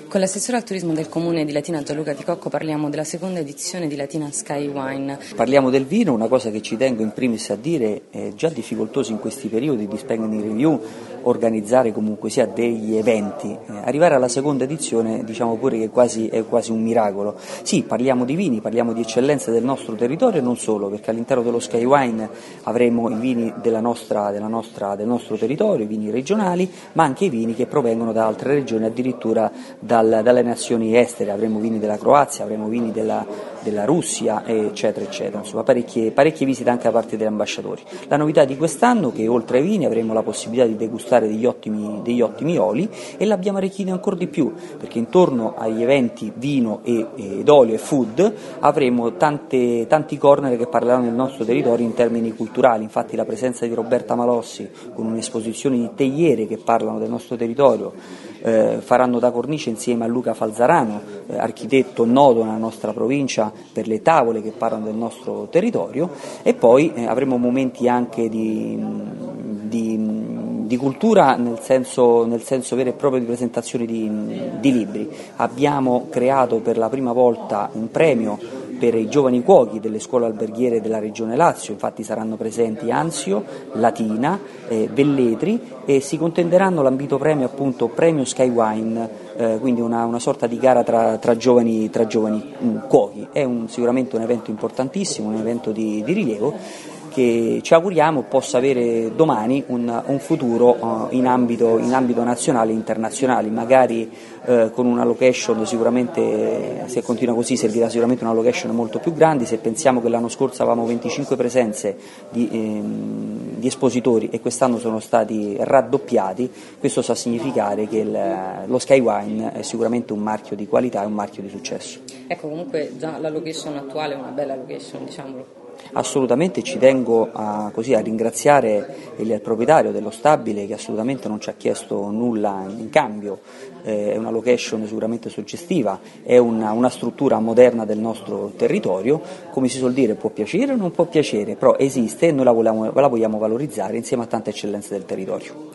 Con l'assessore al turismo del comune di Latina Gianluca Di Cocco parliamo della seconda edizione di Latina Sky Wine. Parliamo del vino, una cosa che ci tengo in primis a dire, è già difficoltoso in questi periodi di spending review organizzare comunque sia degli eventi. Arrivare alla seconda edizione diciamo pure che è quasi un miracolo. Sì, parliamo di vini, parliamo di eccellenze del nostro territorio e non solo, perché all'interno dello Sky Wine avremo i vini del nostro territorio, i vini regionali, ma anche i vini che provengono da altre regioni, addirittura dalle nazioni estere. Avremo vini della Croazia, avremo vini della Russia, eccetera, eccetera. Insomma, parecchie visite anche da parte degli ambasciatori. La novità di quest'anno è che oltre ai vini avremo la possibilità di degustare degli ottimi oli, e l'abbiamo arricchito ancora di più, perché intorno agli eventi vino ed olio e food avremo tanti corner che parleranno del nostro territorio in termini culturali. Infatti la presenza di Roberta Malossi con un'esposizione di teiere che parlano del nostro territorio faranno da cornice insieme a Luca Falzarano, architetto noto nella nostra provincia per le tavole che parlano del nostro territorio, e poi avremo momenti anche di cultura nel senso vero e proprio di presentazioni di libri. Abbiamo creato per la prima volta un premio per i giovani cuochi delle scuole alberghiere della regione Lazio. Infatti saranno presenti Anzio, Latina, Velletri, e si contenderanno l'ambito premio, appunto premio Sky Wine, quindi una sorta di gara tra giovani cuochi. È sicuramente un evento importantissimo, un evento di rilievo, che ci auguriamo possa avere domani un futuro in ambito nazionale e internazionale, magari con una location sicuramente, se continua così, servirà sicuramente una location molto più grande. Se pensiamo che l'anno scorso avevamo 25 presenze di espositori e quest'anno sono stati raddoppiati, questo sta a significare che lo Sky Wine è sicuramente un marchio di qualità e un marchio di successo. Ecco, comunque già la location attuale è una bella location, diciamolo. Assolutamente, ci tengo a ringraziare il proprietario dello stabile, che assolutamente non ci ha chiesto nulla in cambio. È una location sicuramente suggestiva, è una struttura moderna del nostro territorio. Come si suol dire, può piacere o non può piacere, però esiste e noi la vogliamo valorizzare insieme a tante eccellenze del territorio.